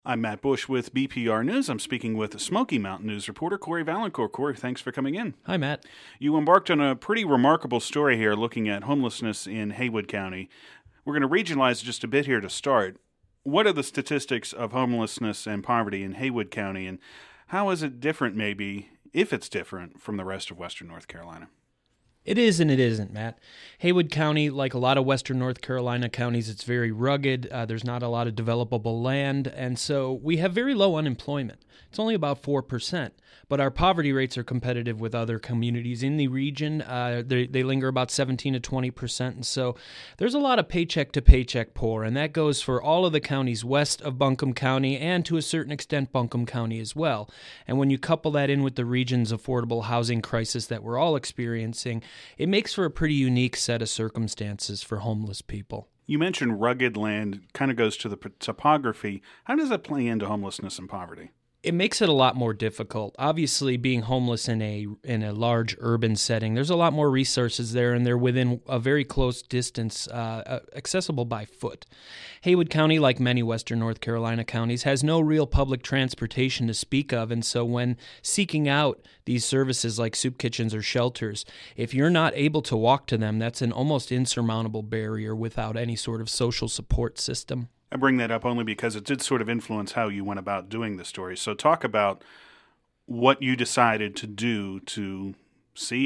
I'm Matt Bush with BPR News. I'm speaking with Smoky Mountain News reporter Corey Valancourt. Corey, thanks for coming in. Hi, Matt. You embarked on a pretty remarkable story here looking at homelessness in Haywood County. We're going to regionalize just a bit here to start. What are the statistics of homelessness and poverty in Haywood County, and how is it different, maybe, if it's different, from the rest of Western North Carolina? It is and it isn't, Matt. Haywood County, like a lot of Western North Carolina counties, it's very rugged. There's not a lot of developable land, and so we have very low unemployment. It's only about 4%, but our poverty rates are competitive with other communities in the region. They linger about 17 to 20%, and so there's a lot of paycheck-to-paycheck poor, and that goes for all of the counties west of Buncombe County and to a certain extent Buncombe County as well. And when you couple that in with the region's affordable housing crisis that we're all experiencing, it makes for a pretty unique set of circumstances for homeless people. You mentioned rugged land, kind of goes to the topography. How does that play into homelessness and poverty? It makes it a lot more difficult. Obviously, being homeless in a large urban setting, there's a lot more resources there, and they're within a very close distance, accessible by foot. Haywood County, like many Western North Carolina counties, has no real public transportation to speak of, and so when seeking out these services like soup kitchens or shelters, if you're not able to walk to them, that's an almost insurmountable barrier without any sort of social support system. I bring that up only because it did sort of influence how you went about doing the story. So talk about what you decided to do to see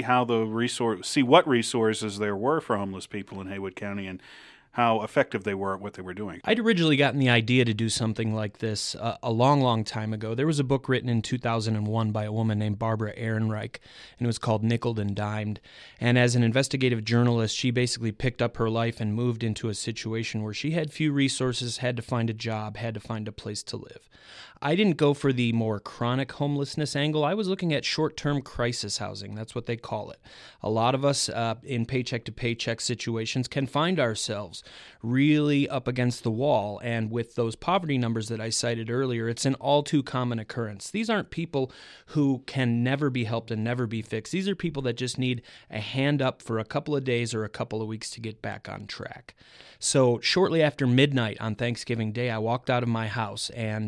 what resources there were for homeless people in Haywood County and how effective they were at what they were doing. I'd originally gotten the idea to do something like this a long, long time ago. There was a book written in 2001 by a woman named Barbara Ehrenreich, and it was called Nickeled and Dimed. And as an investigative journalist, she basically picked up her life and moved into a situation where she had few resources, had to find a job, had to find a place to live. I didn't go for the more chronic homelessness angle. I was looking at short-term crisis housing. That's what they call it. A lot of us in paycheck-to-paycheck situations can find ourselves really up against the wall. And with those poverty numbers that I cited earlier, it's an all too common occurrence. These aren't people who can never be helped and never be fixed. These are people that just need a hand up for a couple of days or a couple of weeks to get back on track. So shortly after midnight on Thanksgiving Day, I walked out of my house, and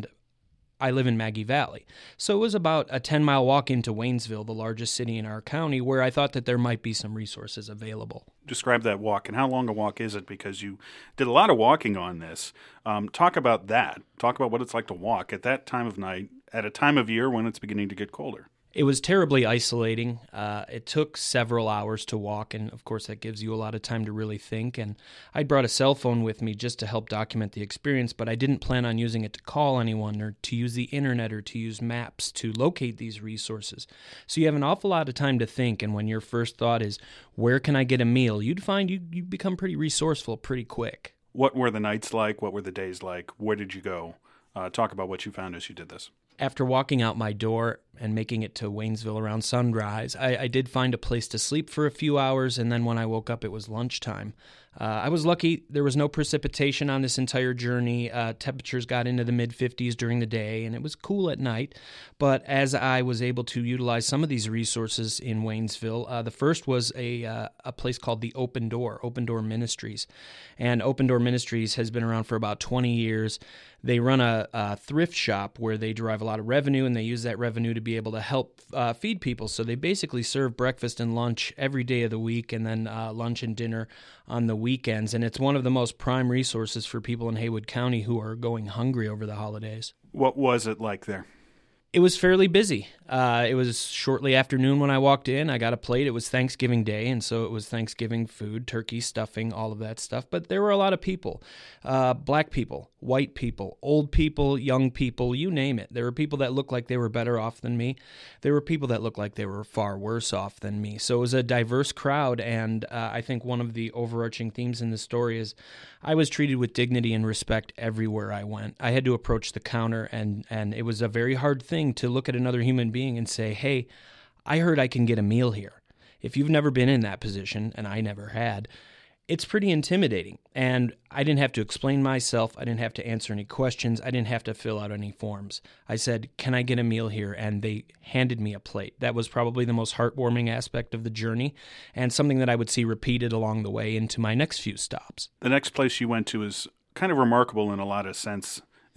I live in Maggie Valley. So it was about a 10-mile walk into Waynesville, the largest city in our county, where I thought that there might be some resources available. Describe that walk, and how long a walk is it? Because you did a lot of walking on this. Talk about that. Talk about what it's like to walk at that time of night, at a time of year when it's beginning to get colder. It was terribly isolating. It took several hours to walk, and of course that gives you a lot of time to really think. And I brought a cell phone with me just to help document the experience, but I didn't plan on using it to call anyone or to use the internet or to use maps to locate these resources. So you have an awful lot of time to think, and when your first thought is, where can I get a meal, you'd find you become pretty resourceful pretty quick. What were the nights like? What were the days like? Where did you go? Talk about what you found as you did this. After walking out my door and making it to Waynesville around sunrise, I did find a place to sleep for a few hours, and then when I woke up, it was lunchtime. I was lucky. There was no precipitation on this entire journey. Temperatures got into the mid-50s during the day, and it was cool at night. But as I was able to utilize some of these resources in Waynesville, the first was a place called the Open Door Ministries. And Open Door Ministries has been around for about 20 years. They run a thrift shop where they derive a lot of revenue, and they use that revenue to be able to help feed people. So they basically serve breakfast and lunch every day of the week, and then lunch and dinner on the weekends. And it's one of the most prime resources for people in Haywood County who are going hungry over the holidays. What was it like there? It was fairly busy. It was shortly after noon when I walked in. I got a plate. It was Thanksgiving Day, and so it was Thanksgiving food, turkey, stuffing, all of that stuff. But there were a lot of people, black people, white people, old people, young people, you name it. There were people that looked like they were better off than me. There were people that looked like they were far worse off than me. So it was a diverse crowd, and I think one of the overarching themes in the story is I was treated with dignity and respect everywhere I went. I had to approach the counter, and it was a very hard thing to look at another human being and say, hey, I heard I can get a meal here. If you've never been in that position, and I never had, it's pretty intimidating. And I didn't have to explain myself. I didn't have to answer any questions. I didn't have to fill out any forms. I said, can I get a meal here? And they handed me a plate. That was probably the most heartwarming aspect of the journey, and something that I would see repeated along the way into my next few stops. The next place you went to is kind of remarkable in a lot of sense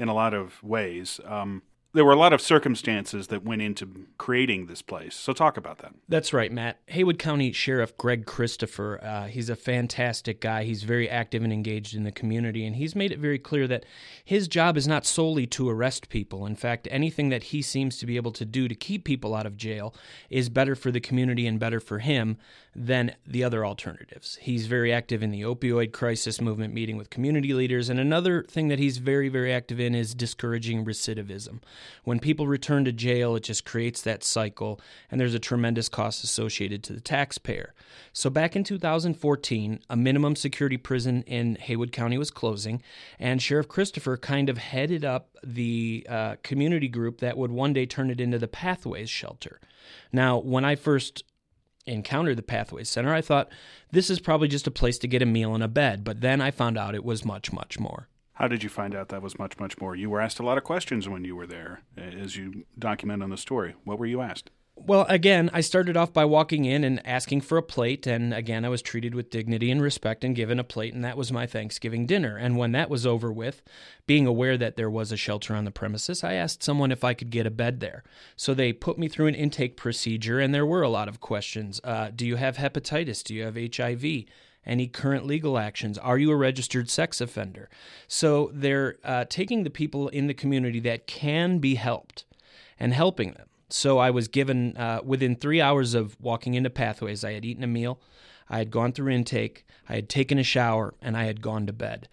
in a lot of ways. There were a lot of circumstances that went into creating this place. So talk about that. That's right, Matt. Haywood County Sheriff Greg Christopher, he's a fantastic guy. He's very active and engaged in the community, and he's made it very clear that his job is not solely to arrest people. In fact, anything that he seems to be able to do to keep people out of jail is better for the community and better for him than the other alternatives. He's very active in the opioid crisis movement, meeting with community leaders, and another thing that he's very, very active in is discouraging recidivism. When people return to jail, it just creates that cycle, and there's a tremendous cost associated to the taxpayer. So back in 2014, a minimum security prison in Haywood County was closing, and Sheriff Christopher kind of headed up the community group that would one day turn it into the Pathways Shelter. Now, when I first encountered the Pathways Center, I thought this is probably just a place to get a meal and a bed, but then I found out it was much, much more. How did you find out that was much, much more? You were asked a lot of questions when you were there, as you document on the story. What were you asked? Well, again, I started off by walking in and asking for a plate, and again, I was treated with dignity and respect and given a plate, and that was my Thanksgiving dinner. And when that was over with, being aware that there was a shelter on the premises, I asked someone if I could get a bed there. So they put me through an intake procedure, and there were a lot of questions. Do you have hepatitis? Do you have HIV? Any current legal actions? Are you a registered sex offender? So they're taking the people in the community that can be helped and helping them. So I was given, within 3 hours of walking into Pathways, I had eaten a meal, I had gone through intake, I had taken a shower, and I had gone to bed.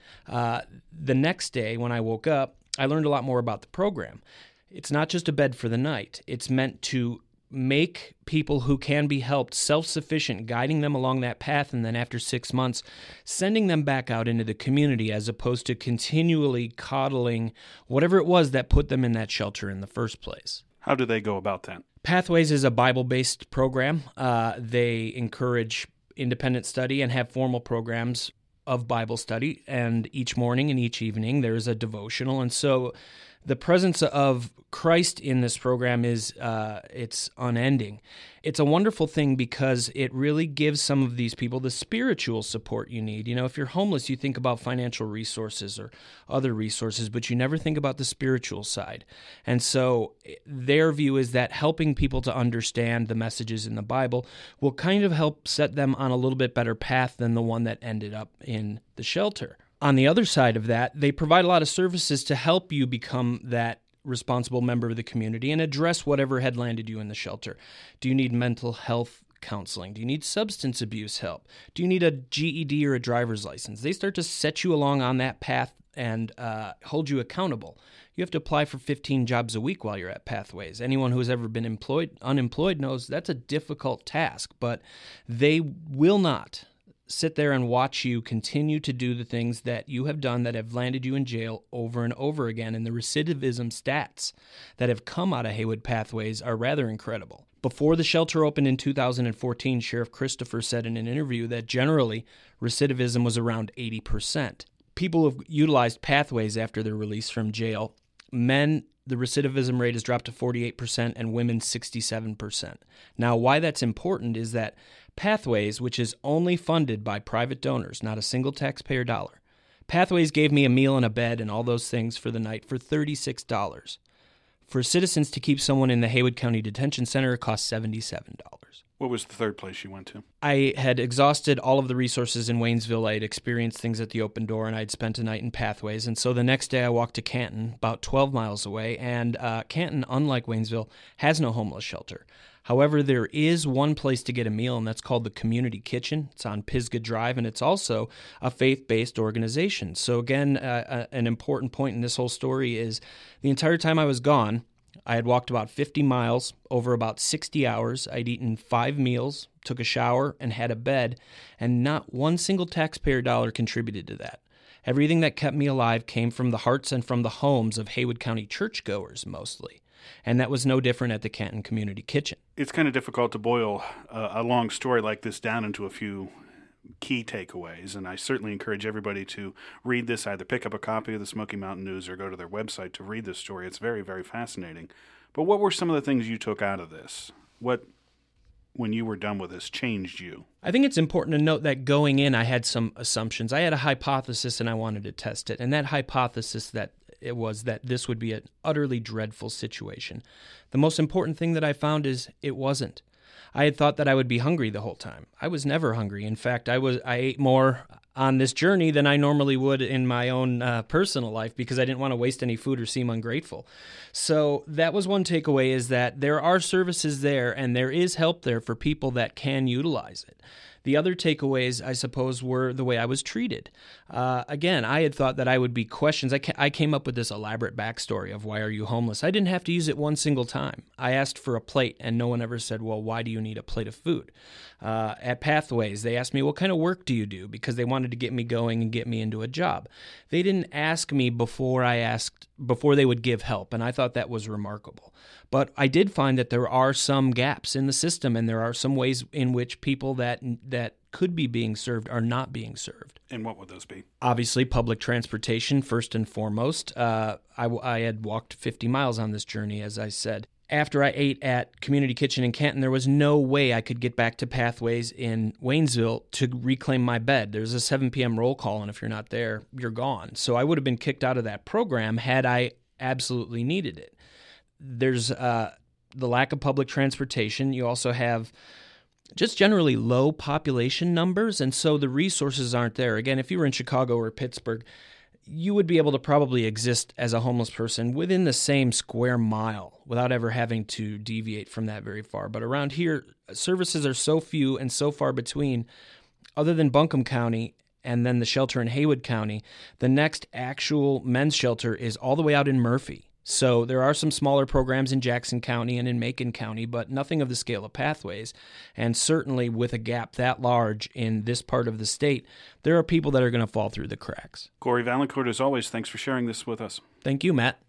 The next day, when I woke up, I learned a lot more about the program. It's not just a bed for the night. It's meant to make people who can be helped self-sufficient, guiding them along that path, and then after 6 months, sending them back out into the community as opposed to continually coddling whatever it was that put them in that shelter in the first place. How do they go about that? Pathways is a Bible-based program. They encourage independent study and have formal programs of Bible study, and each morning and each evening there is a devotional, and so the presence of Christ in this program is it's unending. It's a wonderful thing because it really gives some of these people the spiritual support you need. You know, if you're homeless, you think about financial resources or other resources, but you never think about the spiritual side. And so their view is that helping people to understand the messages in the Bible will kind of help set them on a little bit better path than the one that ended up in the shelter. On the other side of that, they provide a lot of services to help you become that responsible member of the community and address whatever had landed you in the shelter. Do you need mental health counseling? Do you need substance abuse help? Do you need a GED or a driver's license? They start to set you along on that path and hold you accountable. You have to apply for 15 jobs a week while you're at Pathways. Anyone who has ever been unemployed knows that's a difficult task, but they will not sit there and watch you continue to do the things that you have done that have landed you in jail over and over again. And the recidivism stats that have come out of Haywood Pathways are rather incredible. Before the shelter opened in 2014, Sheriff Christopher said in an interview that generally recidivism was around 80%. People who have utilized Pathways after their release from jail, men, the recidivism rate has dropped to 48% and women 67%. Now, why that's important is that Pathways, which is only funded by private donors, not a single taxpayer dollar. Pathways gave me a meal and a bed and all those things for the night for $36. For citizens to keep someone in the Haywood County Detention Center, it costs $77. What was the third place you went to? I had exhausted all of the resources in Waynesville. I had experienced things at the Open Door, and I had spent a night in Pathways. And so the next day I walked to Canton, about 12 miles away, and Canton, unlike Waynesville, has no homeless shelter. However, there is one place to get a meal, and that's called the Community Kitchen. It's on Pisgah Drive, and it's also a faith-based organization. So again, an important point in this whole story is the entire time I was gone, I had walked about 50 miles over about 60 hours. I'd eaten 5 meals, took a shower, and had a bed, and not one single taxpayer dollar contributed to that. Everything that kept me alive came from the hearts and from the homes of Haywood County churchgoers mostly. And that was no different at the Canton Community Kitchen. It's kind of difficult to boil a long story like this down into a few key takeaways, and I certainly encourage everybody to read this, either pick up a copy of the Smoky Mountain News or go to their website to read this story. It's very, very fascinating. But what were some of the things you took out of this? What, when you were done with this, changed you? I think it's important to note that going in, I had some assumptions. I had a hypothesis, and I wanted to test it. And that hypothesis that it was that this would be an utterly dreadful situation. The most important thing that I found is it wasn't. I had thought that I would be hungry the whole time. I was never hungry. In fact, I ate more on this journey than I normally would in my own personal life because I didn't want to waste any food or seem ungrateful. So that was one takeaway, is that there are services there and there is help there for people that can utilize it. The other takeaways, I suppose, were the way I was treated. Again, I had thought that I would be questions. I came up with this elaborate backstory of why are you homeless. I didn't have to use it one single time. I asked for a plate, and no one ever said, well, why do you need a plate of food? At Pathways, they asked me, what kind of work do you do? Because they wanted to get me going and get me into a job. They didn't ask me before they would give help, and I thought that was remarkable. But I did find that there are some gaps in the system, and there are some ways in which people that could be being served are not being served. And what would those be? Obviously, public transportation, first and foremost. I had walked 50 miles on this journey, as I said. After I ate at Community Kitchen in Canton, there was no way I could get back to Pathways in Waynesville to reclaim my bed. There's a 7 p.m. roll call, and if you're not there, you're gone. So I would have been kicked out of that program had I absolutely needed it. There's the lack of public transportation. You also have just generally low population numbers, and so the resources aren't there. Again, if you were in Chicago or Pittsburgh, you would be able to probably exist as a homeless person within the same square mile without ever having to deviate from that very far. But around here, services are so few and so far between. Other than Buncombe County and then the shelter in Haywood County, the next actual men's shelter is all the way out in Murphy. So there are some smaller programs in Jackson County and in Macon County, but nothing of the scale of Pathways. And certainly with a gap that large in this part of the state, there are people that are going to fall through the cracks. Corey Valancourt, as always, thanks for sharing this with us. Thank you, Matt.